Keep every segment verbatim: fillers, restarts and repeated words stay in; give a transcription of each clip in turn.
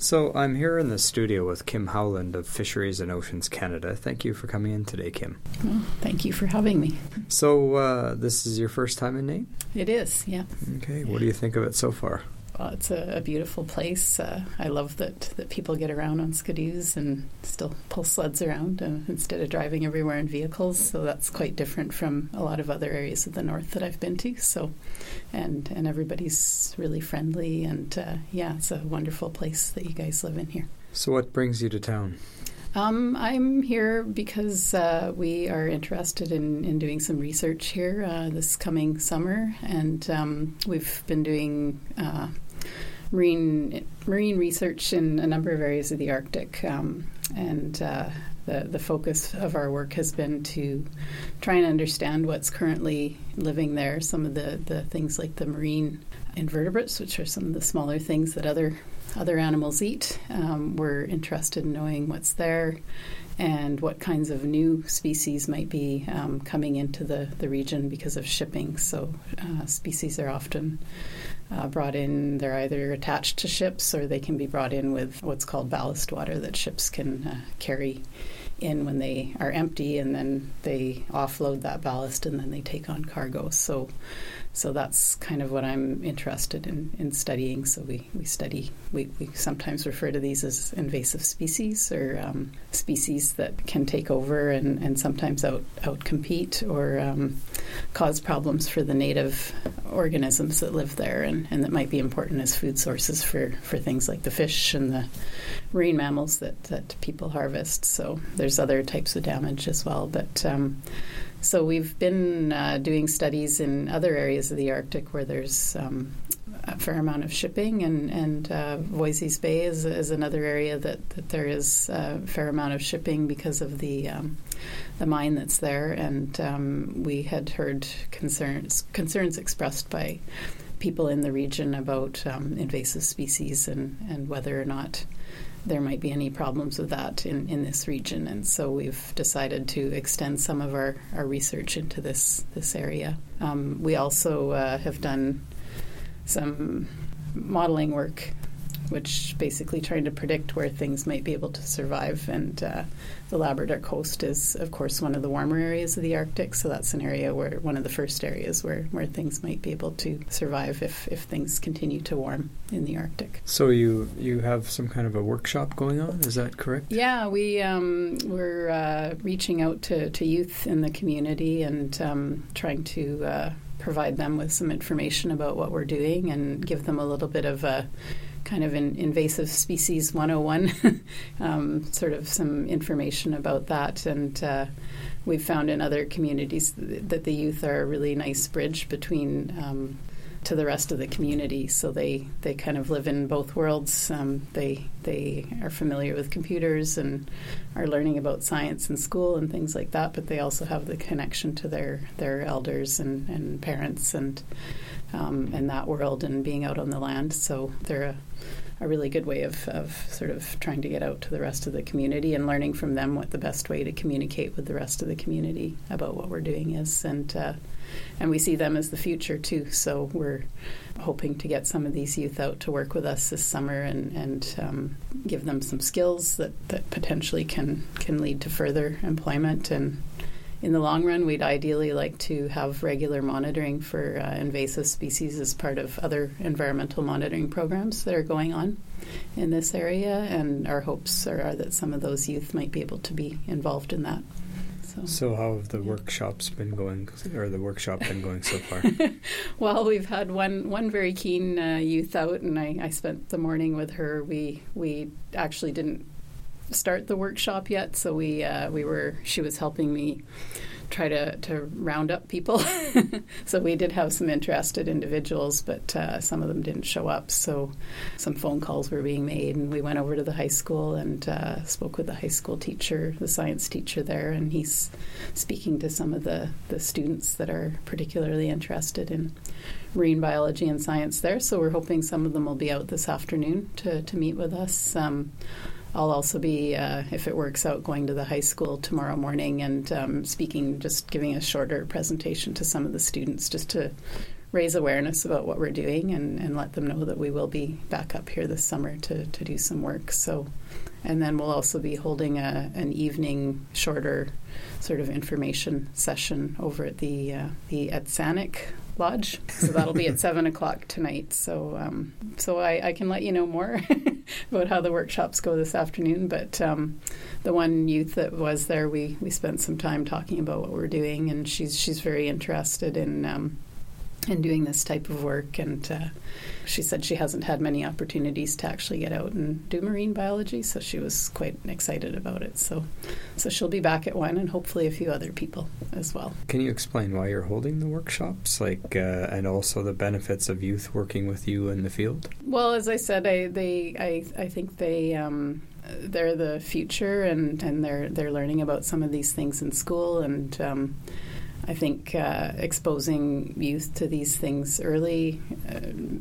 So I'm here in the studio with Kim Howland of Fisheries and Oceans Canada. Thank you for coming in today, Kim. Well, thank you for having me. So uh, this is your first time in Nain? It is, yeah. Okay, what do you think of it so far? Well, it's a, a beautiful place. Uh, I love that, that people get around on skidoos and still pull sleds around uh, instead of driving everywhere in vehicles. So that's quite different from a lot of other areas of the north that I've been to. So, and and everybody's really friendly, and uh, yeah, it's a wonderful place that you guys live in here. So what brings you to town? Um, I'm here because uh, we are interested in, in doing some research here uh, this coming summer, and um, we've been doing uh, marine marine research in a number of areas of the Arctic, um, and uh, the the focus of our work has been to try and understand what's currently living there. Some of the, the things like the marine invertebrates, which are some of the smaller things that other other animals eat. Um, we're interested in knowing what's there and what kinds of new species might be um, coming into the, the region because of shipping. So uh, species are often uh, brought in, they're either attached to ships or they can be brought in with what's called ballast water that ships can uh, carry in when they are empty, and then they offload that ballast and then they take on cargo. So So that's kind of what I'm interested in, in studying. So we, we study, we, we sometimes refer to these as invasive species, or um, species that can take over and, and sometimes out outcompete or um, cause problems for the native organisms that live there, and, and that might be important as food sources for, for things like the fish and the marine mammals that, that people harvest. So there's other types of damage as well. But um, So we've been uh, doing studies in other areas of the Arctic where there's um, a fair amount of shipping, and, and uh, Voisey's Bay is, is another area that, that there is a fair amount of shipping because of the um, the mine that's there. And um, we had heard concerns concerns expressed by people in the region about um, invasive species and, and whether or not there might be any problems with that in, in this region. And so we've decided to extend some of our, our research into this, this area. Um, we also uh, have done some modeling work, which basically trying to predict where things might be able to survive. And uh, the Labrador coast is, of course, one of the warmer areas of the Arctic, so that's an area where, one of the first areas where, where things might be able to survive if, if things continue to warm in the Arctic. So you, you have some kind of a workshop going on, is that correct? Yeah, we, um, we're uh, reaching out to, to youth in the community and um, trying to uh, provide them with some information about what we're doing and give them a little bit of a kind of an invasive species one oh one, um, sort of some information about that. And uh, we've found in other communities th- that the youth are a really nice bridge between um, to the rest of the community. So they, they kind of live in both worlds. Um, they they are familiar with computers and are learning about science in school and things like that, but they also have the connection to their, their elders and, and parents and um, in that world and being out on the land. So they're a a really good way of, of sort of trying to get out to the rest of the community and learning from them what the best way to communicate with the rest of the community about what we're doing is. And uh, and we see them as the future too. So we're hoping to get some of these youth out to work with us this summer and, and um, give them some skills that, that potentially can, can lead to further employment. And in the long run, we'd ideally like to have regular monitoring for uh, invasive species as part of other environmental monitoring programs that are going on in this area, and our hopes are, are that some of those youth might be able to be involved in that. So, so how have the yeah. workshops been going, or the workshop been going so far? Well, we've had one one very keen uh, youth out, and I, I spent the morning with her. We we actually didn't start the workshop yet, so we uh, we were she was helping me try to, to round up people. So we did have some interested individuals, but uh, some of them didn't show up. So some phone calls were being made, and we went over to the high school and uh, spoke with the high school teacher, the science teacher there, and he's speaking to some of the, the students that are particularly interested in marine biology and science there. So we're hoping some of them will be out this afternoon to, to meet with us. Um, I'll also be, uh, if it works out, going to the high school tomorrow morning and um, speaking, just giving a shorter presentation to some of the students just to raise awareness about what we're doing and, and let them know that we will be back up here this summer to, to do some work. So, and then we'll also be holding a, an evening, shorter sort of information session over at the uh, the Etsanic Lodge. So that'll be at seven o'clock tonight. So um, so I, I can let you know more about how the workshops go this afternoon. But um, the one youth that was there, we, we spent some time talking about what we're doing, and she's she's very interested in um, in doing this type of work. And uh, she said she hasn't had many opportunities to actually get out and do marine biology, so she was quite excited about it. So so she'll be back at one, and hopefully a few other people as well. Can you explain why you're holding the workshops, like, uh, and also the benefits of youth working with you in the field? Well, as I said, I they I, I think they um, they're the future, and, and they're they're learning about some of these things in school, and um, I think uh, exposing youth to these things early uh,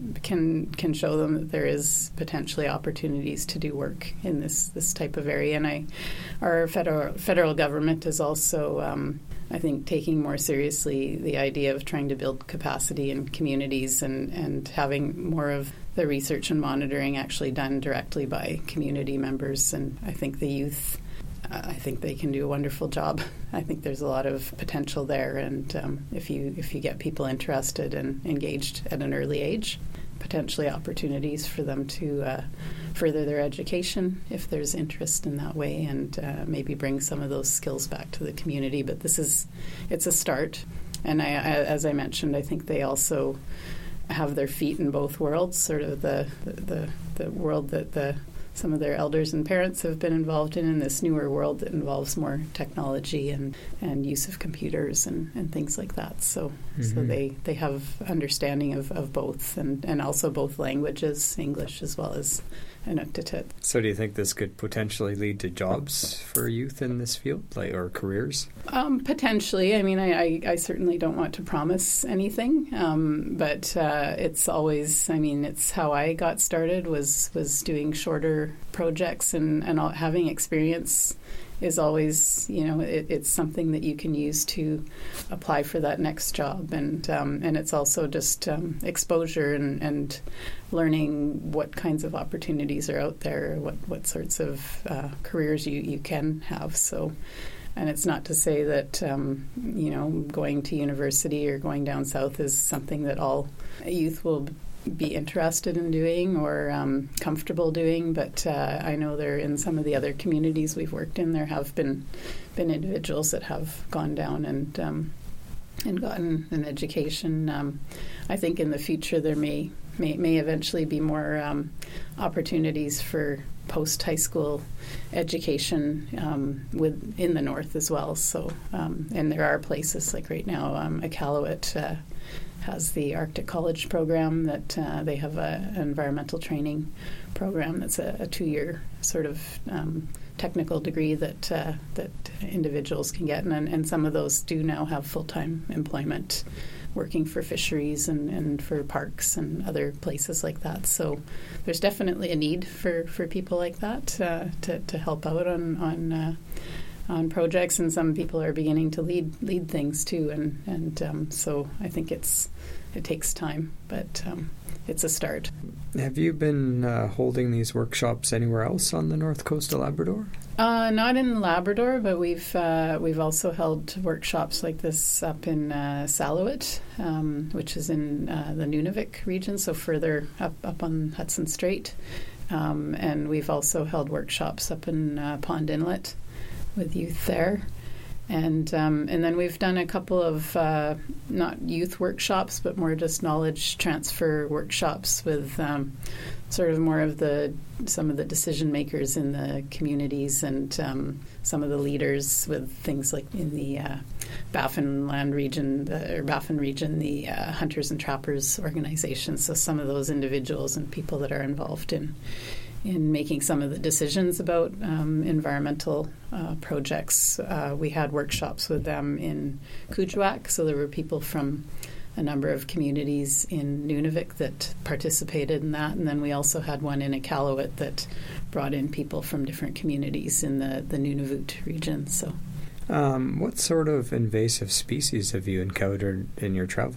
can can show them that there is potentially opportunities to do work in this, this type of area. And I, our federal federal government is also, um, I think, taking more seriously the idea of trying to build capacity in communities and, and having more of the research and monitoring actually done directly by community members. And I think the youth, I think they can do a wonderful job. I think there's a lot of potential there, and um, if you if you get people interested and engaged at an early age, potentially opportunities for them to uh, further their education if there's interest in that way, and uh, maybe bring some of those skills back to the community. But this is, it's a start, and I, I, as I mentioned, I think they also have their feet in both worlds, sort of the the, the, the world that the some of their elders and parents have been involved in, in this newer world that involves more technology and, and use of computers and, and things like that. So mm-hmm. so they, they have understanding of, of both, and, and also both languages, English as well as Inuktitut. So do you think this could potentially lead to jobs for youth in this field, like, or careers? Um, potentially. I mean, I, I, I certainly don't want to promise anything, um, but uh, it's always, I mean, it's how I got started was, was doing shorter projects, and, and all, having experience is always, you know, it, it's something that you can use to apply for that next job. And um, and it's also just um, exposure and, and learning what kinds of opportunities are out there, what, what sorts of uh, careers you, you can have. So, and it's not to say that, um, you know, going to university or going down south is something that all youth will be interested in doing or um, comfortable doing, but uh, I know there in some of the other communities we've worked in, there have been been individuals that have gone down and um, and gotten an education. Um, I think in the future there may may, may eventually be more um, opportunities for post high school education um, with in the north as well. So um, and there are places like right now, um, Iqaluit uh, has the Arctic College program that uh, they have a, an environmental training program that's a, a two-year sort of um, technical degree that uh, that individuals can get, and, and some of those do now have full-time employment working for fisheries and, and for parks and other places like that. So there's definitely a need for, for people like that uh, to, to help out on on uh, on projects, and some people are beginning to lead lead things too, and and um, so I think it's it takes time, but um, it's a start. Have you been uh, holding these workshops anywhere else on the north coast of Labrador? Uh, not in Labrador, but we've uh, we've also held workshops like this up in uh, Salouet, um, which is in uh, the Nunavik region, so further up up on Hudson Strait, um, and we've also held workshops up in uh, Pond Inlet with youth there. And um, and then we've done a couple of uh, not youth workshops, but more just knowledge transfer workshops with um, sort of more of the some of the decision makers in the communities, and um, some of the leaders with things like in the uh, Baffin Land region, the, or Baffin region, the uh, Hunters and Trappers organization. So some of those individuals and people that are involved in in making some of the decisions about um, environmental uh, projects. Uh, we had workshops with them in Kuujjuaq, so there were people from a number of communities in Nunavik that participated in that, and then we also had one in Iqaluit that brought in people from different communities in the, the Nunavut region. So, um, what sort of invasive species have you encountered in your travels?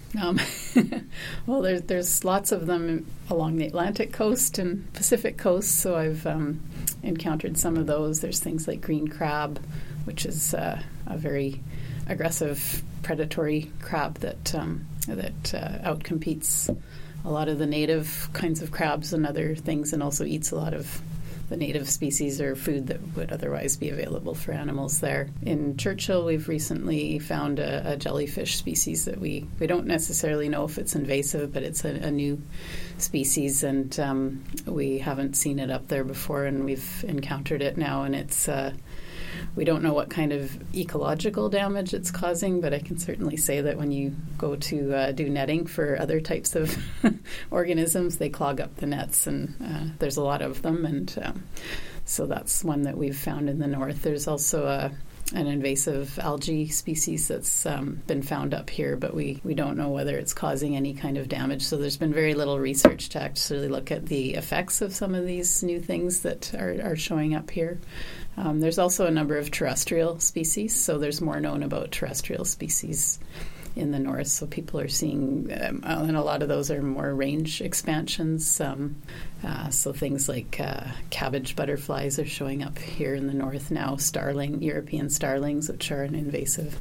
Um, well, there's there's lots of them along the Atlantic coast and Pacific coast, so I've um, encountered some of those. There's things like green crab, which is uh, a very aggressive predatory crab that um, that uh, outcompetes a lot of the native kinds of crabs and other things, and also eats a lot of the native species or food that would otherwise be available for animals there. In Churchill, we've recently found a, a jellyfish species that we, we don't necessarily know if it's invasive, but it's a, a new species, and um, we haven't seen it up there before, and we've encountered it now, and it's uh, we don't know what kind of ecological damage it's causing, but I can certainly say that when you go to uh, do netting for other types of organisms, they clog up the nets, and uh, there's a lot of them, and um, so that's one that we've found in the north. There's also a an invasive algae species that's um, been found up here, but we, we don't know whether it's causing any kind of damage. So there's been very little research to actually look at the effects of some of these new things that are, are showing up here. Um, there's also a number of terrestrial species, so there's more known about terrestrial species in the north. So people are seeing, um, and a lot of those are more range expansions. Um, uh, so things like uh, cabbage butterflies are showing up here in the north now. Starling, European starlings, which are an invasive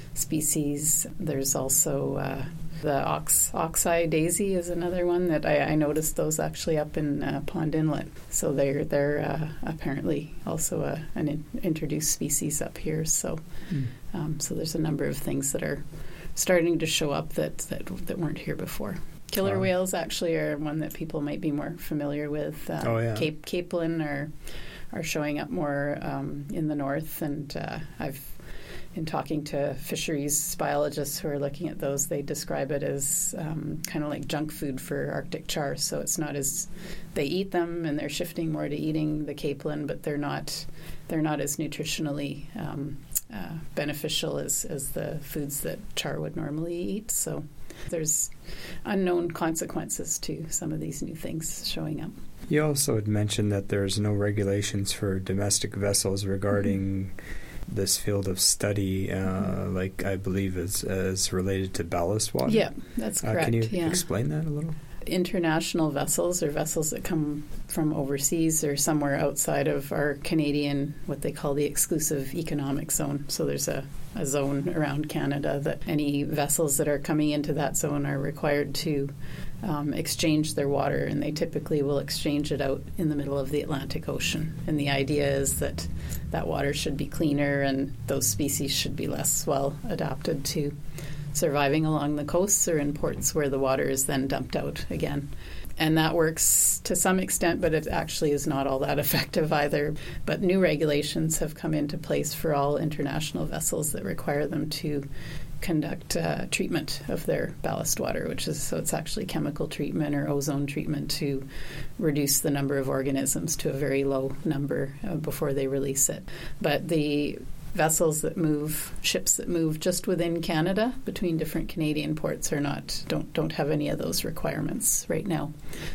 species. There's also uh, the ox oxeye daisy is another one that I, I noticed those actually up in uh, Pond Inlet. So they're they're uh, apparently also a, an in, introduced species up here. So mm. um, so there's a number of things that are starting to show up that that, that weren't here before. Killer wow. whales actually are one that people might be more familiar with. Uh, oh yeah, Cape capelin are are showing up more um, in the north, and uh, I've in talking to fisheries biologists who are looking at those, they describe it as um, kind of like junk food for Arctic char. So it's not as they eat them, and they're shifting more to eating the capelin, but they're not they're not as nutritionally um, uh, beneficial as as the foods that char would normally eat. So there's unknown consequences to some of these new things showing up. You also had mentioned that there's no regulations for domestic vessels regarding mm-hmm. this field of study, uh, mm-hmm. like I believe is, is related to ballast water. Yeah, that's correct. Uh, can you yeah. explain that a little? International vessels, or vessels that come from overseas or somewhere outside of our Canadian, what they call the exclusive economic zone. So there's a, a zone around Canada that any vessels that are coming into that zone are required to um, exchange their water, and they typically will exchange it out in the middle of the Atlantic Ocean. And the idea is that that water should be cleaner, and those species should be less well adapted to surviving along the coasts or in ports where the water is then dumped out again. And that works to some extent, but it actually is not all that effective either. But new regulations have come into place for all international vessels that require them to conduct uh, treatment of their ballast water, which is, so it's actually chemical treatment or ozone treatment to reduce the number of organisms to a very low number uh, before they release it. But the vessels that move, ships that move just within Canada between different Canadian ports are not, don't don't have any of those requirements right now.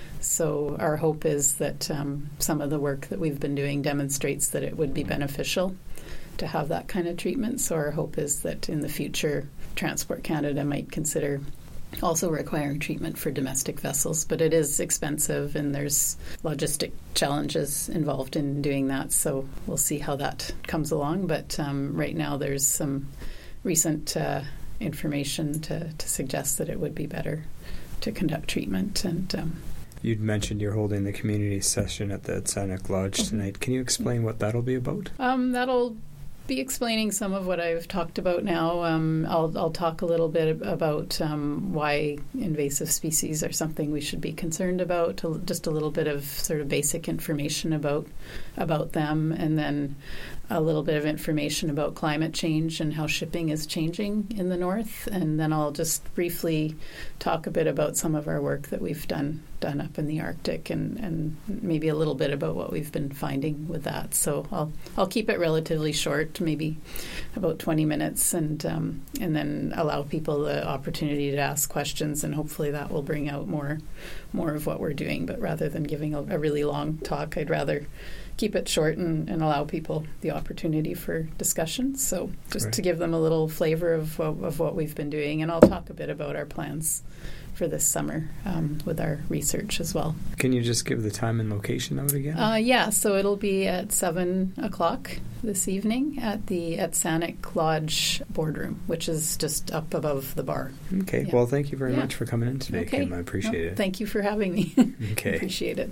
So our hope is that um, some of the work that we've been doing demonstrates that it would be beneficial to have that kind of treatment. So our hope is that in the future, Transport Canada might consider also requiring treatment for domestic vessels, but it is expensive and there's logistic challenges involved in doing that, so we'll see how that comes along. But um, right now there's some recent uh, information to, to suggest that it would be better to conduct treatment. And um, you'd mentioned you're holding the community session at the Atsanak Lodge mm-hmm. tonight. Can you explain what that'll be about? Um, that'll be explaining some of what I've talked about now. Um, I'll, I'll talk a little bit about um, why invasive species are something we should be concerned about, just a little bit of sort of basic information about about them, and then a little bit of information about climate change and how shipping is changing in the north. And then I'll just briefly talk a bit about some of our work that we've done done up in the Arctic, and, and maybe a little bit about what we've been finding with that. So I'll I'll keep it relatively short, maybe about twenty minutes, and um, and then allow people the opportunity to ask questions, and hopefully that will bring out more more of what we're doing. But rather than giving a, a really long talk, I'd rather keep it short and, and allow people the opportunity for discussion. So just Right. to give them a little flavor of, of of what we've been doing, and I'll talk a bit about our plans for this summer um, with our research as well. Can you just give the time and location of it again? Uh, yeah, so it'll be at seven o'clock this evening at the at Sanic Lodge boardroom, which is just up above the bar. Okay. Yeah. Well, thank you very Yeah. much for coming in today, Okay. Kim. I appreciate No, it. Thank you for having me. Okay. Appreciate it.